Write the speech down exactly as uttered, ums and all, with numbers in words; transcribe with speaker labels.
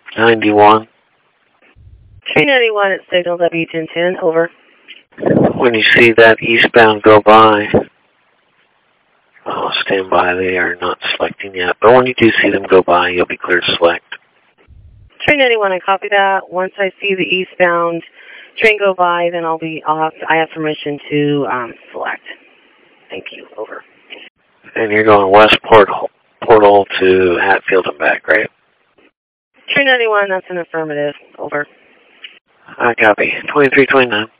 Speaker 1: ninety-one.
Speaker 2: three ninety-one at signal W ten ten, over.
Speaker 1: When you see that eastbound go by, oh, stand by. They are not selecting yet. But when you do see them go by, you'll be cleared to select.
Speaker 2: three ninety-one, I copy that. Once I see the eastbound train go by, then I'll be, I'll have, I have permission to um, select. Thank you, over.
Speaker 1: And you're going west portal, portal to Hatfield and back, right?
Speaker 2: three ninety-one, that's an affirmative, over.
Speaker 1: I copy. twenty-three twenty-nine.